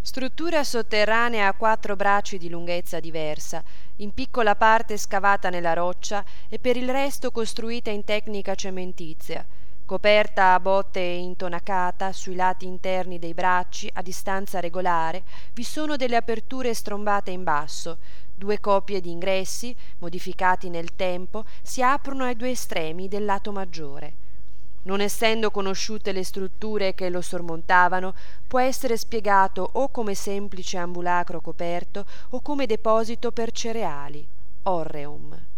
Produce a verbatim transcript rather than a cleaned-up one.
Struttura sotterranea a quattro bracci di lunghezza diversa, in piccola parte scavata nella roccia e per il resto costruita in tecnica cementizia, coperta a botte e intonacata sui lati interni dei bracci a distanza regolare. Vi sono delle aperture strombate in basso. Due coppie di ingressi, modificati nel tempo, si aprono ai due estremi del lato maggiore. Non essendo conosciute le strutture che lo sormontavano, può essere spiegato o come semplice ambulacro coperto o come deposito per cereali, orreum.